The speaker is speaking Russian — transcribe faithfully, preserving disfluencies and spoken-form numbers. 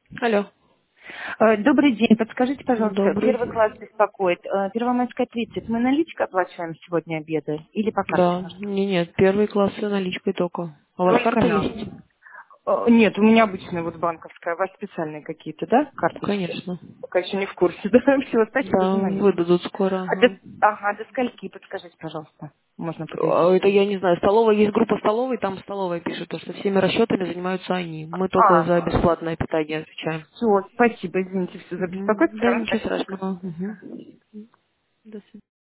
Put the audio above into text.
Алло. Э, Добрый день. Подскажите, пожалуйста, Добрый. первый класс беспокоит. Э, Первомайская тридцать. Мы наличкой оплачиваем сегодня обеды или по карте Да. можно? Не, нет, первый класс с наличкой только. А у вас Только карта на. есть? Э, Нет, у меня обычная вот банковская. У вас специальные какие-то, да, карточки? Конечно. Пока еще не в курсе. Да, все, спасибо Да, за наличные. выдадут скоро. А до, Ага. ага, до скольки, подскажите, пожалуйста. Можно А, подойти. Это я не знаю. Столовая, есть группа столовой, там столовая пишет, то, что всеми расчетами занимаются они. Мы только за А, бесплатное питание отвечаем. все, спасибо, извините все за Мгм. беспокойство. Да, Все равно ничего спасибо. страшного. Мгм.